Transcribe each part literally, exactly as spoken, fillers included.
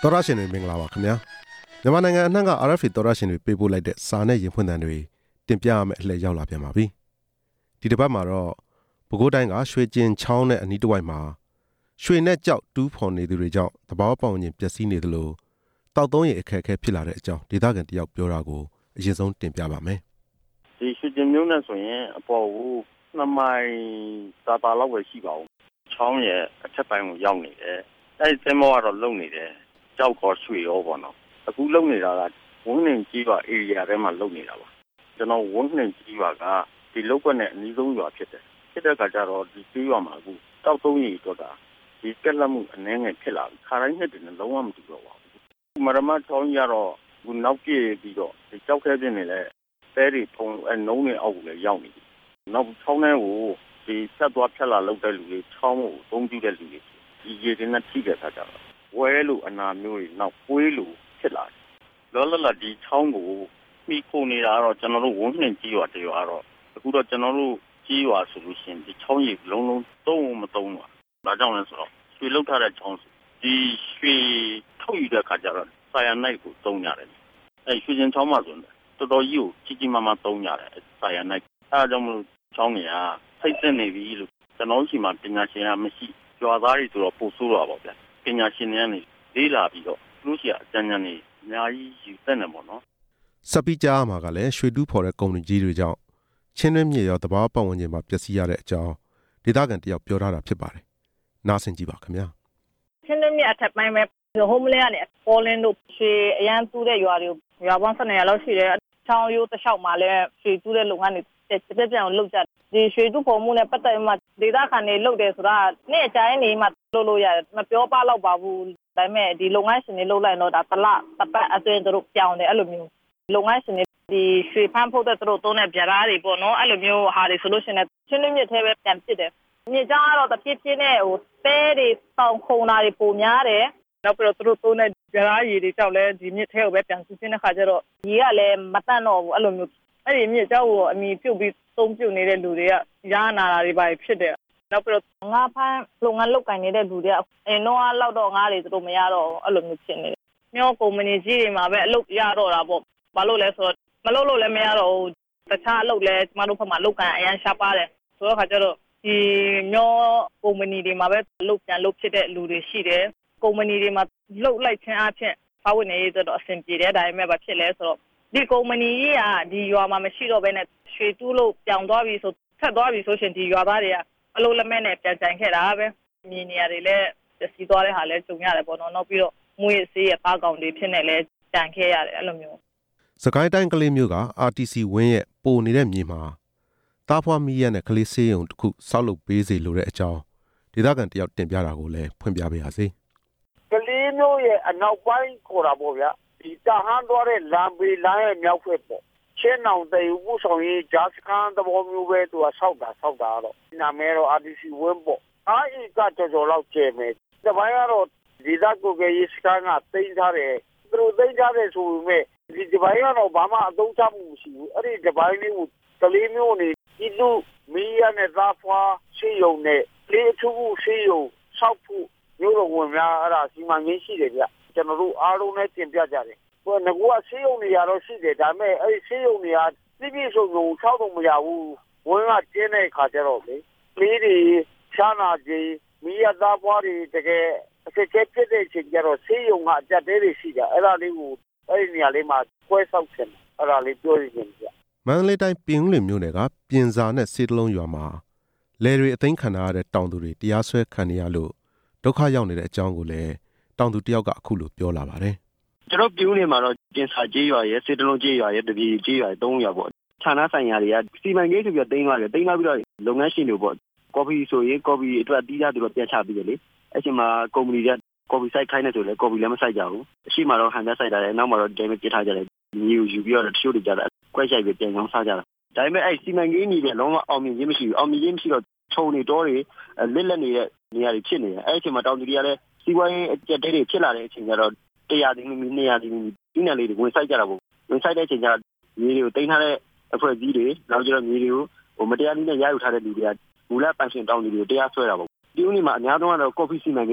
တော်ရရှင်တွေမင်္ဂလာပါခင်ဗျာမြန်မာနိုင်ငံအနှံ့က အာရ် အက်ဖ် တော်ရရှင်တွေပေးပို့လိုက်တဲ့စာနဲ့ရင်ဖွင့်သံတွေတင်ပြရမယ့်အလှည့်ရောက်လာပြန်ပါပြီဒီတစ်ပတ်မှာတော့ပဲခူးတိုင်းကရွှေကျင်ချောင်းနဲ့အနီးတစ်ဝိုက်မှာရွှေနဲ့ကြောက်တူးဖော်နေသူတွေကြောင့်သဘာဝပတ်ဝန်းကျင်ပျက်စီးနေသလိုတောက်သုံးရေအခက်အခဲဖြစ်လာတဲ့အကြောင်းဒေသခံတယောက်ပြောတာကိုအရင်ဆုံးတင်ပြပါမယ်ဒီရွှေကျင်မျိုးနဲ့ဆိုရင်အပေါ်ကိုနှစ်မိုင်သာသာလောက်ပဲရှိပါဦးချောင်းရဲ့အထက်ပိုင်းကိုရောက်နေတယ်အဲဒီသင်္ဘောကတော့လုံနေတယ်ကြောက်ခေါ်ရွှေရောပေါ့နော်အခုလုံနေတာကဝင်းနှင်ကြီးပါ area ထဲမှာလုံနေတာပါကျွန်တော်ဝင်းနှင်ကြီးပါကဒီလောက်ကွက်နဲ့အနီးဆုံးရွာဖြစ်တယ်ဖြစ်တဲ့အခါကျတော့ဒီကြီးရွာမှာအခုတောက်သုံးရေတော့တာဒီကက်လက်မှုအနှဲငယ်ဖြစ်လာပြီခါတိုင်းနှစ်တည်းနဲ့လုံးဝမတူတော့ပါဘူးမရမချောင်းကြီးကတော့ခုနောက်ပြည့်ပြီးတော့ဒီကြောက်ခဲပြင်းနေလဲတဲတွေဖုံအနှုံးတွေအောက်ကိုလည်းရောက်နေပြီနောက်ချောင်းထဲကိုဒီဖြတ်သွားဖြတ်လာလောက်တဲ့လူတွေချောင်းကိုသုံးကြည့်တဲ့လူတွေဒီရေတွေနဲ့ထိတဲ့အခါကျတော့ဝဲလို့အနာမျိုးတွေနောက်ပွေးလို့ဖြစ်လာတယ်လောလောလတ်ဒီချောင်းကိုမိခိုနေတာတော့ကျွန်တော်တို့ဝန်းနှင်ကြီးရွာတရွာတော့အခုတော့ကျွန်တော်တို့ကြီးရွာဆိုလို့ရှိရင်ဒီချောင်းရေလုံးလုံးသုံးမသုံးပါဒါကြောင့်လဲဆိုတော့ရွှေလောက်ထားတဲ့ချောင်းဒီရွှေထုတ်ယူတဲ့အခါကျတော့ဆာယာနိုက်ကိုသုံးရတယ်အဲရွှေကျင်ချောင်းမှာဆိုတော်တော်ကြီးကိုကြီးကြီးမားမားသုံးရတယ်ဆာယာနိုက်အဲဒါကြောင့်မလို့ချောင်းတွေကစိတ်သက်နေပြီလို့ကျွန်တော်ရှိမှပညာရှင်ကမရှိရွာသားတွေဆိုတော့ပို့ဆိုးတော့ပါဗျာပညာရှင်တွေကနေလေးလာပြီးတော့လူရှိအကြံဉာဏ်တွေအများကြီးယူသင့်တယ်ပေါ့နော်စပီကြားမှာကလည်းရွှေတူးဖော်တဲ့ကုမ္ပဏီကြီးတွေကြောင့်ချင်းတွင်းမြေရောသဘာဝပတ်ဝန်းကျင်မှာပျက်စီးရတဲ့အကြောင်းဒေသခံတယောက်ပြောထားတာဖြစ်ပါတယ်နားဆင်ကြည့်ပါခင်ဗျာချင်းတွင်းမြေအထက်ပိုင်းပဲဟိုမလေးကနေပေါ်လင်းတို့ရွှေအရန်တူးတဲ့ရွာတွေရွာပေါင်း၁၂ရာလောက်ရှိတယ်ချောင်းရိုးတစ်လျှောက်မှာလည်းရွှေတူးတဲ့လုပ်ငန်းတွေတက်တက်ပြောင်လုပ်ကြဒီရွှေတူးဖော်မှုနဲ့ပတ်သက်မှဒေသခံတွေလုပ်တယ်ဆိုတာနေ့အတိုင်းနေမှလုပ်လို့ရတယ်မပြောပါတော့ပါဘူးဒါပေမဲ့ဒီလုပ်ငန်းရှင်တွေလုပ်လိုက်တော့ဒါတလတစ်ပတ်အတွင်းတို့ပြောင်းတယ်အဲ့လိုမျိုးလုပ်ငန်းရှင်တွေဒီရွှေဖမ်းဖို့တဲ့တို့သုံးတဲ့ဗျာတွေပေါ့နော်အဲ့လိုမျိုးဟာတွေဆိုလို့ရှိရင်ချင်းတွင်းမြစ်ထဲပဲပြန်ပစ်တယ်မြေကြောင်းကတော့တပြည့်ပြည့်နဲ့ဟိုတဲတွေတောင်ခုံတာတွေပုံများတယ်နောက်ပြီးတော့သူတို့သုံးတဲ့ဗျာရည်တွေကြောက်လဲဒီမြစ်ထဲကိုပဲပြန်စီးစင်းတဲ့ခါကျတော့ရေကလည်းမတန့်တော့ဘူးအဲ့လိုမျိုးအဲ့ဒီမြစ်ကြောင်းကိုအမီပြုတ်ပြီးသုံးပြုတ်နေတဲ့လူတွေကရားနာတာတွေပါဖြစ်တယ်နောက်ပြီးတော့ငါးဖမ်းလုပ်ငန်းလုပ်ကိုင်နေတဲ့လူတွေကအင်းတော့လောက်တော့ငါးတွေသူတို့မရတော့အဲ့လိုမျိုးဖြစ်နေတယ်မျိုးကုမ္ပဏီကြီးတွေမှာပဲအလုပ်ရတော့တာပေါ့ဘာလို့လဲဆိုတော့မလုပ်လို့လည်းမရတော့ဘူးတခြားအလုပ်လည်းကျမတို့ဘက်မှာလုပ်ကန်အရန်ရှားပါတယ်ဆိုတော့ခါကျတော့ဒီမျိုးကုမ္ပဏီတွေမှာပဲလုပ်ပြန်လုပ်ဖြစ်တဲ့လူတွေရှိတယ်ကုမ္ပဏီတွေမှာလုပ်လိုက်ခြင်းအပြင်ဘာဝင်နေရတော့အဆင်ပြေတယ်ဒါပေမဲ့ဘာဖြစ်လဲဆိုတော့ဒီကုမ္ပဏီကြီးကဒီရွာမှာမရှိတော့ဘဲနဲ့ရွှေတူးလို့ပြောင်းသွားပြီဆိုဆက်သွားပြီဆိုရှင်ဒီရွာသားတွေကအလုံးလက်မဲ့နဲ့ပြန်ကြိုင်ခဲ့တာပဲမြေနေရာတွေလည်းစီးသွားတဲ့ဟာလည်းကြုံရတယ်ပေါ့နော်နောက်ပြီးတော့မွေးစေးရပါကောင်တွေဖြစ်နေလဲကြံခဲ့ရတယ်အဲ့လိုမျိုးစကိုင်းတိုင်းကလေးမျိုးက အာร์ တီ စီ ဝင်းရဲ့ပိုနေတဲ့မြေမှာတားဖွားမီးရနဲ့ကလေးစေးရုံတစ်ခုဆောက်လုပ်ပေးစေလိုတဲ့အကြောင်းဒေသခံတယောက်တင်ပြတာကိုလည်းဖွင့်ပြပေးပါစေကလေးမျိုးရဲ့အနောက်ပိုင်းခေါ်တာပေါ့ဗျာဒီတာဟန်းသွားတဲ့လမ်းပေလမ်းရဲ့မြောက်ဖက်ပေါ့ချင်းနောင်တေဘူးဆောင်ရေးဂျာစကန်သဘောမျိုးပဲသူကဆောက်တာဆောက်တာတော့နာမည်တော့ အာร์ တီ စီ ဝင်းပေါ့အားအိကကြော်ကြော်လောက်ကျဲမယ်ဒီပိုင်းကတော့ဒီသားကိုကရေးစကန်ကတိန်းထားတယ်သူတို့တိန်းထားတယ်ဆိုပေမဲ့ဒီဒီပိုင်းကတော့ဘာမှအသုံးချမှုမရှိဘူးအဲ့ဒီဒီပိုင်းလေးကိုကလေးမျိုးနေဒီလူမီးရနဲ့သားဖွားရှိုံနဲ့လေးထုခုရှိုံဆောက်ဖို့မျိုးတော်ဝင်များအဲ့ဒါစီမံကိန်းရှိတယ်ဗျကျွန်တော်တို့အားလုံးနဲ့တင်ပြကြတယ်ဟိုငကူကဆေးရုံနေရာတော့ရှိတယ်ဒါပေမဲ့အဲ့ဒီဆေးရုံနေရာပြည့်ပြည့်စုံစုံဆောက်တော့မရဘူးဝင်းကကျင်းတဲ့ခါကျတော့လေလေးတွေရှားနာကြီးမီးရသားပွားတွေတကယ်အခက်အခဲဖြစ်တဲ့အချိန်ကျတော့ဆေးရုံကအကြက်တဲတွေရှိကြအဲ့ဒါလေးကိုအဲ့ဒီနေရာလေးမှာကွဲဆောက်ချင်အဲ့ဒါလေးပြောရရင်ဗျမန္တလေးတိုင်းပြင်ဦးလွင်မြို့နယ်ကပြင်စာနဲ့စေတလုံးရွာမှာလယ်တွေအသိမ်းခံရတဲ့တောင်သူတွေတရားစွဲခံရလို့ဒုက္ခရောက်နေတဲ့အကြောင်းကိုလည်းတောင်သူတယောက်ကအခုလိုပြောလာပါတယ်ကျွန်တော်ပြူးနေမှာတော့ပြင်စာကြေးရွာရဲ့စေတလုံးကြေးရွာရဲ့တပီကြေးရွာသုံးရွာပေါ့ဌာနဆိုင်ရာတွေကစီမံကိန်းဆိုပြီးတိန်းသွားတယ်တိန်းသွားပြီးတော့လုပ်ငန်းရှင်တွေပေါ့ကော်ဖီဆိုရင်ကော်ဖီအတွက်တီးသားသူတို့ပြန်ချပြီးတယ်လေအဲ့ချိန်မှာကုမ္ပဏီကကော်ဖီစိုက်ခိုင်းနေဆိုလေကော်ဖီလည်းမစိုက်ကြဘူးအရှိမတော့ဟန်သက်စိုက်တာလေနောက်မှာတော့ဒဲမပြစ်ထားကြတယ်မြေကိုယူပြီးတော့တချို့တွေကြတာကွက်ရိုက်ပြီးပြန်ကောင်းစားကြတာဒါပေမဲ့အဲ့စီမံကိန်းကြီးတွေလုံးဝအောင်မြင်ခြင်းမရှိဘူးအောင်မြင်ခြင်းမရှိတော့ခြုံနေတော့တွေလစ်လက်နေတဲ့နေရာတွေဖြစ်နေတယ်အဲ့အချိန်မှာတောင်သူတွေကလည်းစီးပွားရေးအကျက်တဲတွေဖြစ်လာတဲ့အချိန်ကျတော့တရားသိမ်းမိနေရာသိမ်းမိဒီနယ်လေးတွေဝင်စိုက်ကြတာပေါ့ဝင်စိုက်တဲ့အချိန်ကျမြေတွေကိုတင်ထားတဲ့အဖွဲ့အစည်းတွေနောက်ကျတော့မြေတွေကိုဟိုမတရားနည်းနဲ့ရယူထားတဲ့လူတွေကမူလပန်ရှင်တောင်းသူတွေကိုတရားစွဲတာပေါ့ဒီဦးနေမှာအများဆုံးကတော့ကော်ဖီစီမံကိန်းပဲ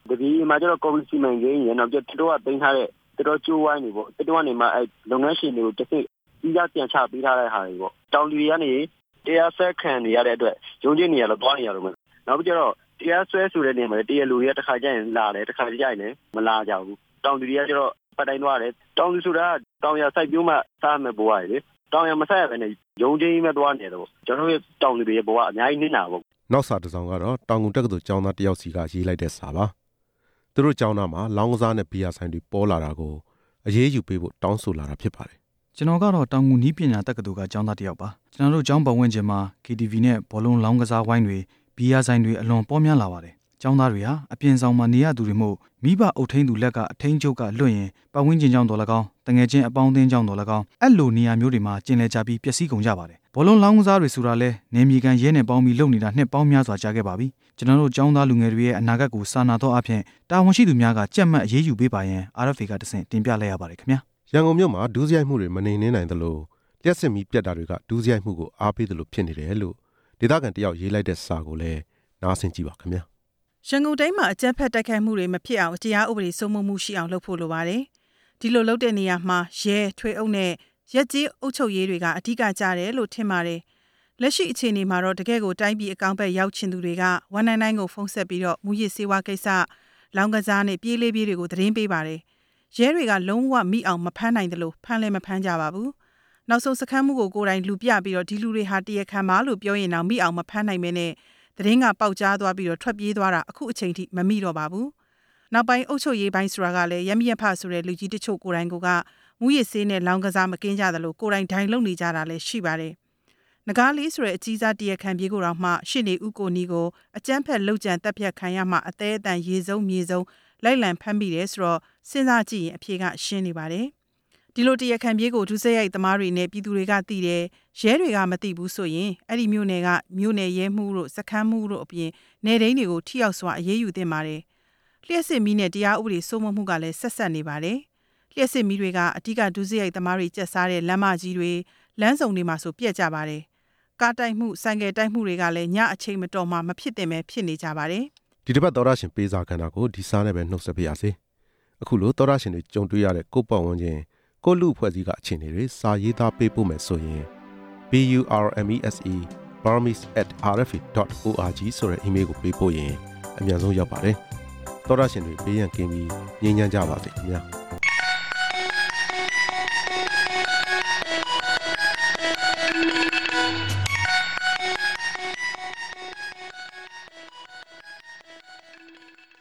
ဒီမှာကျတော့ community စီမံကိန်းရနောက်ကျသူတို့ကတင်ထားတဲ့တော်တော်ကျိုးဝိုင်းနေပေါ့သူတို့ကနေမှအဲလုပ်ငန်းရှင်တွေကိုတစ်စိတ်ပြီးသားပြန်ချပေးထားတဲ့ဟာတွေပေါ့တောင်လူတွေကနေတရားစွဲခံနေရတဲ့အတွက်ရုံးချင်းနေရတော့သွားနေရတော့မယ်နောက်ပြီးကျတော့တရားစွဲဆိုတဲ့နေရာမှာတရားလူတွေကတစ်ခါကျရင်လာတယ်တစ်ခါကျရင်လည်းမလာကြဘူးတောင်လူတွေကကျတော့ပတ်တိုင်းသွားတယ်တောင်လူဆိုတာတောင်ရစိုက်ပြိုးမှစားမယ်ဘဝရည်လေတောင်ရမဆက်ရဘဲနဲ့ရုံးချင်းပဲသွားနေတယ်ပေါ့ကျွန်တော်တို့တောင်လူတွေရဲ့ဘဝအများကြီးနစ်နာပေါ့နောက်စာတစ်စောင်ကတော့တောင်ကုန်တက္ကသိုလ်ကျောင်းသားတယောက်စီကရေးလိုက်တဲ့စာပါသူတို့ကျောင်းသားမှာလောင်းကစားနဲ့ဘီယာဆိုင်တွေပေါ်လာတာကိုအရေးယူပေးဖို့တောင်းဆိုလာတာဖြစ်ပါတယ်ကျွန်တော်ကတော့တောင်ကုန်နီးပညာတက္ကသိုလ်ကကျောင်းသားတယောက်ပါကျွန်တော်တို့ကျောင်းပတ်ဝန်းကျင်မှာ ကေ တီ ဗီ နဲ့ဘောလုံးလောင်းကစားဝိုင်းတွေဘီယာဆိုင်တွေအလွန်ပေါများလာပါတယ်ကျောင်းသားတွေဟာအပြင်ဆောင်မှာနေရသူတွေမို့မိဘအုပ်ထိန်းသူလက်ကအထိန်းချုပ်ကလွတ်ရင်ပတ်ဝန်းကျင်ကျောင်းတော်၎င်းတငယ်ချင်းအပေါင်းအသင်းကျောင်းတော်၎င်းအဲ့လိုနေရာမျိုးတွေမှာကျင်လည်ကြပြီးပျက်စီးကုန်ကြပါတယ်ဘောလုံးလောင်းကစားတွေဆိုတာလဲနေမြေကန်ရဲနဲ့ပေါင်းပြီးလုပ်နေတာနှစ်ပေါင်းများစွာကြာခဲ့ပါပြီကျွန်တော်တို့ကျောင်းသားလူငယ်တွေရဲ့အနာဂတ်ကိုစာနာတော့အဖြစ်တာဝန်ရှိသူများကကြက်မှတ်အရေးယူပေးပါရန် အာရ် အက်ဖ် အေ ကတဆင့်တင်ပြလိုက်ရပါတယ်ခင်ဗျာရန်ကုန်မြို့မှာဒူးစရိုက်မှုတွေမနေနှင်းနိုင်သလိုလျှက်စစ်မီးပြတ်တာတွေကဒူးစရိုက်မှုကိုအားပေးသလိုဖြစ်နေတယ်လို့ဒေသခံတယောက်ရေးလိုက်တဲ့စာကိုလည်းနားဆင်ကြည့်ပါခင်ဗျာရန်ကုန်တိုင်းမှာအကြမ်းဖက်တိုက်ခိုက်မှုတွေမဖြစ်အောင်တရားဥပဒေစိုးမိုးမှုရှိအောင်လုပ်ဖို့လိုပါတယ်ဒီလိုလုပ်တဲ့နေရာမှာရဲထွေအုပ်နဲ့ရက်ကြီးအုပ်ချုပ်ရေးတွေကအဓိကကြတယ်လို့ထင်ပါတယ်လက်ရှိအခြေအနေမှာတော့တကယ့်ကိုတိုင်းပြည်အကောင့်ဘက်ရောက်ချင်သူတွေကone nine nineကိုဖုန်းဆက်ပြီးတော့မူရစ်စေဝါကိစ္စလောင်ကစားနဲ့ပြေးလေးပြေးတွေကိုသတင်းပေးပါတယ်ရဲတွေကလုံးဝမိအောင်မဖမ်းနိုင်တယ်လို့ဖမ်းလည်းမဖမ်းကြပါဘူးနောက်ဆုံးစခန်းမှုကိုကိုယ်တိုင်လူပြပြီးတော့ဒီလူတွေဟာတရားခံပါလို့ပြောရင်တော့မိအောင်မဖမ်းနိုင်မဲနဲ့သတင်းကပေါက်ကြားသွားပြီးတော့ထွက်ပြေးသွားတာအခုအချိန်ထိမမိတော့ပါဘူးနောက်ပိုင်းအုပ်ချုပ်ရေးပိုင်းဆိုတာကလည်းရမရဖဆိုတဲ့လူကြီးတချို့ကိုယ်တိုင်ကမူရစ်ဆေးနဲ့လောင်ကစားမကင်းကြသလိုကိုယ်တိုင်ဒိုင်လုံနေကြတာလည်းရှိပါတယ်နဂါးလေးဆိုတဲ့အကြီးစားတရားခံပြေးကိုတော့မှရှစ်နေဦးကိုနီကိုအကျန်းဖက်လှုပ်ကြံတက်ဖြတ်ခံရမှအသေးအတန်ရေစုံမြေစုံလိုက်လံဖမ်းမိတယ်ဆိုတော့စဉ်းစားကြည့်ရင်အဖြေကရှင်းနေပါတယ်ဒီလိုတရားခံပြေးကိုဒုစရိုက်သမားတွေနဲ့ပြည်သူတွေကသိတယ်ရဲတွေကမသိဘူးဆိုရင်အဲ့ဒီမြို့နယ်ကမြို့နယ်ရဲမှုတို့စခန်းမှုတို့အပြင်နယ်ဒိန်းတွေကိုထိရောက်စွာအရေးယူသင့်ပါတယ်လျှက်စစ်မီးနဲ့တရားဥပဒေစိုးမိုးမှုကလည်းဆက်ဆက်နေပါတယ်လျှက်စစ်မီးတွေကအဓိကဒုစရိုက်သမားတွေကျက်စားတဲ့လမ်းမကြီးတွေလမ်းစုံတွေမှာဆိုပြက်ကြပါတယ်ကားတိုက်မှုဆိုင်ကယ်တိုက်မှုတွေကလည်းညအချိန်မတော်မှမဖြစ်တင်ပဲဖြစ်နေကြပါတယ်ဒီတစ်ပတ်သောရရှင်ပေးစာခန္ဓာကိုဒီစားနဲ့ပဲနှုတ်ဆက်ပြရစေအခုလိုသောရရှင်တွေကြုံတွေ့ရတဲ့ကိုယ့်ပတ်ဝန်းကျင်ကိုလူအဖွဲ့အစည်းကအခြေအနေတွေစာရေးသားပေးပို့မယ်ဆိုရင် b u r m e s e burmese at r f a dot org ဆိုတဲ့ email ကိုပေးပို့ရင်အမြန်ဆုံးရောက်ပါတယ်သောရရှင်တွေဘေးရန်ကင်းပြီးငြိမ်းချမ်းကြပါစေခင်ဗျာ